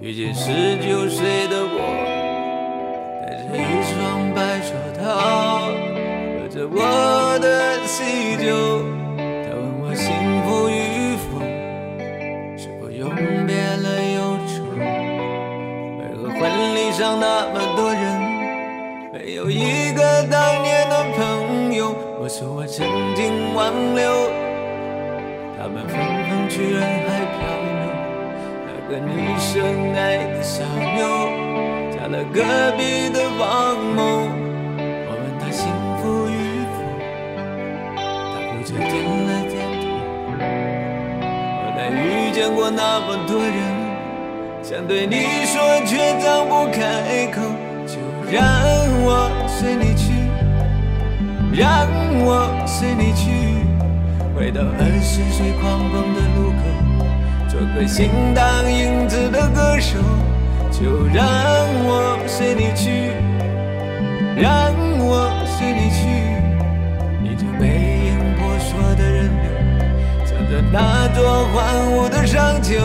遇见19岁的我，戴着一双白手套，喝着我的喜酒。他问我幸福与否，是否永别了忧愁？为何婚礼上那么多人，没有一个当年的朋友？我说我曾经挽留，他们纷纷去人海漂流。那个女生爱的小妞，嫁了隔壁的王某。我问她幸福与否，她哭着点了点头。后来遇见过那么多人，想对你说却张不开口。就让我随你去，让我随你去，回到20岁狂风的路口，做个心荡影子的歌手。就让我随你去，让我随你去，你这背影婆娑的人流，唱着那座荒芜的长久，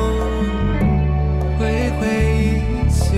挥挥衣袖。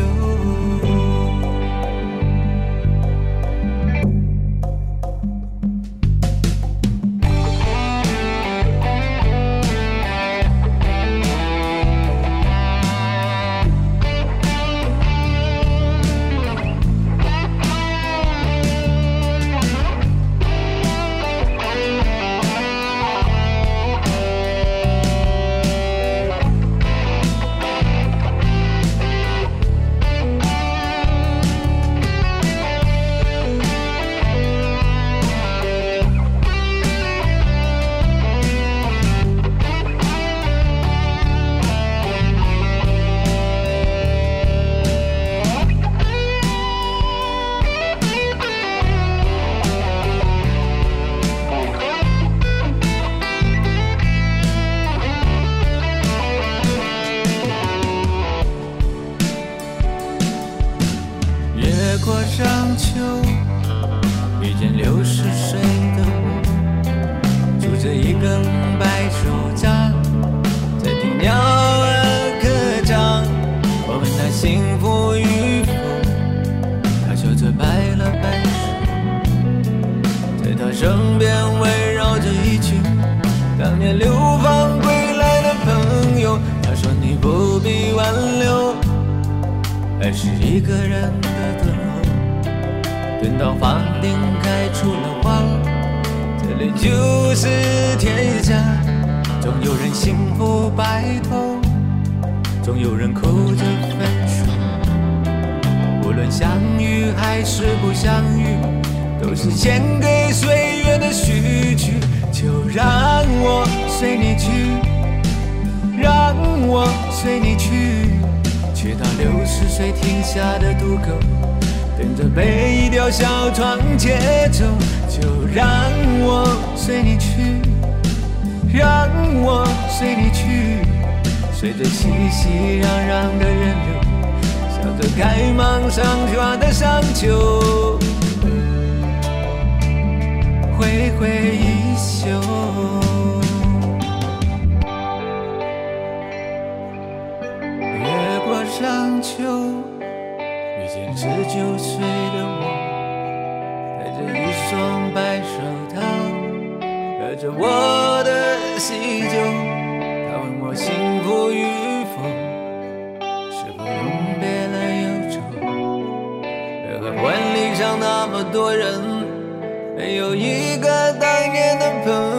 过上秋，遇见60岁的我，拄着一根白手杖，在听鸟儿歌唱。我问他幸福与否，他笑着摆了摆手。在他身边围绕着一群当年流放归来的朋友。他说你不必挽留，爱是一个人的等候。等到房顶开出了花，这里就是天下。总有人幸福白头，总有人哭着分手。无论相遇还是不相遇，都是献给岁月的序曲。就让我随你去，让我随你去，去到60岁停下的渡口，等着被一条小船接走。就让我随你去，让我随你去，随着熙熙攘攘的人流，笑着开满上花的山丘，挥挥衣袖。越过山丘，遇见19岁的我，戴着一双白手套，喝着我的喜酒。他问我幸福与否，是否永别了忧愁？为何婚礼上那么多人，没有一个当年的朋